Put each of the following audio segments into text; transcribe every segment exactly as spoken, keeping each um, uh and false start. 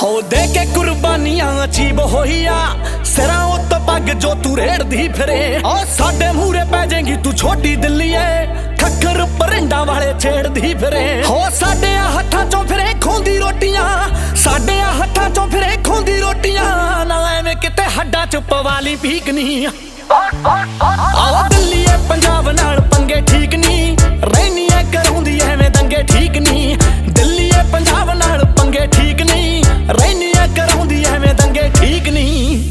हो दे के कुर्बानियां अजीब होइया सिरा उत्तो पग जो तू रेड़दी फिरे और साडे मूरे पै जाएगी तू छोटी दिल्लीए खक्कर परिंडा वाले छेड़दी फिरे हो साडे हत्थां चों फिरे खोंदी रोटियां साडे हत्थां चों फिरे खोंदी रोटियां ना एवें किते हड्डां च पवाली पीकनी आओ दिल्लीए पंजाब नाल पंगे ठीक नी रहनी है कराउंदी एवें दंगे ठीक नी दिल्लीए पंजाब नाल पंगे ठीक नी रहनी है कराउंदी एवें दंगे ठीक नी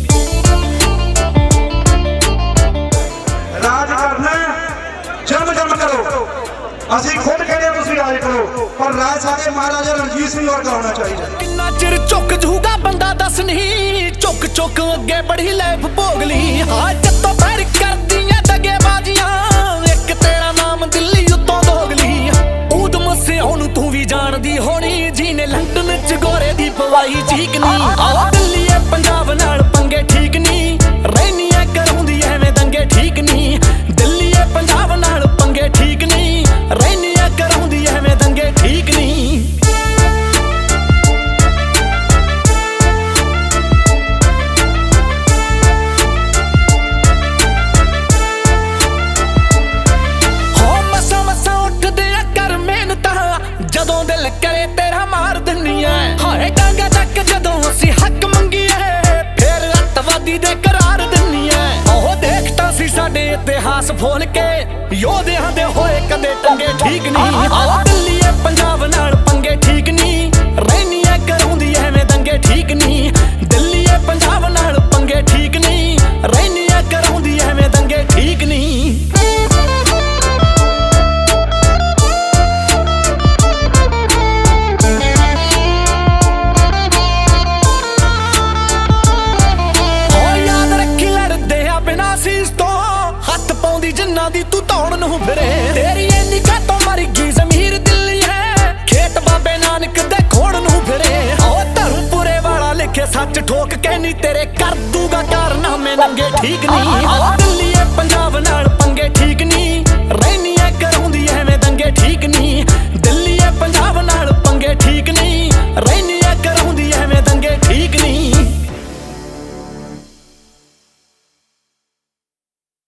राज करना जम जम करो ਅਸੀਂ ਖੁਦ ਕਹਿੰਦੇ ਤੁਸੀਂ ਰਾਜ ਕਰੋ ਪਰ ਰਾਜ ਸਾਡੇ ਮਹਾਰਾਜਾ ਰਣਜੀਤ ਸਿੰਘ ਵਰਗਾ ਹੋਣਾ ਚਾਹੀਦਾ ਕਿੰਨਾ ਚਿਰ ਝੁੱਕ ਜੂਗਾ ਬੰਦਾ ਦੱਸ ਨਹੀਂ ਝੁੱਕ ਝੁੱਕ ਅੱਗੇ ਬੜੀ ਲੈਫ ਭੋਗ ਲਈ ਹਾਂ ਜੱਤੋਂ ਪੈਰ ਕਰਦੀਆਂ ਦਗੇ ਬਾਜੀਆਂ ਇੱਕ ਤੇਰਾ ਨਾਮ ਦਿੱਲੀ ਉੱਤੋਂ ਦੋਗਲੀ ਊਦਮ ਸਿਉਂ ਨੂੰ ਤੂੰ ਵੀ ਜਾਣਦੀ ਹੋਣੀ ਜਿਹਨੇ ਲੰਡਨ ਚ ਗੋਰੇ ਦੀ ਪਵਾਈ ਚੀਕ ਨਹੀਂ ਆਹ ਦਿੱਲੀਏ ਪੰਜਾਬ ਨਾਲ ਪੰਗੇ ਠੀਕ ਨਹੀਂ ਰਹਿਨੀ ਐ ਕਰਾਉਂਦੀ ਐਵੇਂ ਦੰਗੇ ਠੀਕ ਨਹੀਂ ਦਿੱਲੀਏ ਪੰਜਾਬ ਨਾਲ ਪੰਗੇ ਠੀਕ ਨਹੀਂ ਰਹਿਨੀ ਐ ਕਰਾਉਂਦੀ ਐਵੇਂ ਦੰਗੇ ਠੀਕ ਨਹੀਂ ਹੋ ਮਸਾ ਮਸਾ ਉੱਠਦੇ ਆ ਕਰ ਮਿਹਨਤਾਂ ਜਦੋਂ ਦਿਲ ਕਰੇ ਤੇਰਾ ਮਾਰ ਦਿੰਨੀ ਐ ਹਾਏ ਡਾਂਗਾ ਚੱਕ ਜਦੋਂ ਅਸੀਂ ਹੱਕ ਮੰਗੀਏ ਫੇਰ ਅੱਤਵਾਦੀ ਦੇ ਕਰਾਰ ਦਿੰਨੀ ਐ ਉਹ ਦੇਖਤਾ ਸੀ ਸਾਡੇ ਇਤਿਹਾਸ ਫੋਲ ਕੇ ਯੋਧਿਆਂ ਦੇ ਹੋਏ ਕਦੇ ਟੰਗੇ ਠੀਕ ਨਹੀਂ ਆਹ ਦਿੱਲੀਏ ਪੰਜਾਬ ਨਾਲ ਪੰਗੇ ਠੀਕ ਨਹੀਂ ਰਹਿਨੀ ਐ ਕਰਾਉਂਦੀ ਐਵੇਂ ਦੰਗੇ ਠੀਕ ਨਹੀਂ ਦਿੱਲੀਏ ਪੰਜਾਬ ਨਾਲ ਪੰਗੇ ਠੀਕ ਨਹੀਂ ਰਹਿਨੀ ਐ ਕਰਾਉਂਦੀ ਐਵੇਂ ਦੰਗੇ ਠੀਕ ਨਹੀਂ ਜਿੰਨਾ ਦੀ ਤੂੰ ਧੌਣ ਨੂੰ ਫਿਰੇ ਤੇਰੀ ਇੰਨੀ ਕਾਤੋਂ ਮਰ ਗਈ ਜ਼ਮੀਰ ਦਿੱਲੀ ਹੈ ਖੇਤ ਬਾਬੇ ਨਾਨਕ ਦੇ ਖੋੜ ਨੂੰ ਫਿਰੇ ਉਹ ਧਰਮਪੁਰੇ ਵਾਲਾ ਲਿਖੇ ਸੱਚ ਠੋਕ ਕੇ ਨਹੀਂ ਤੇਰੇ ਕਰ ਦੂਗਾ ਕਾਰਨਾਮੇ ਨੰਗੇ ਠੀਕ ਨਹੀਂ ਆਹ ਦਿੱਲੀਏ ਪੰਜਾਬ ਨਾਲ ਪੰਗੇ ਠੀਕ ਨਹੀਂ ਰਹਿਨੀ ਐ ਕਰਾਉਂਦੀ ਐਵੇਂ ਦੰਗੇ ਠੀਕ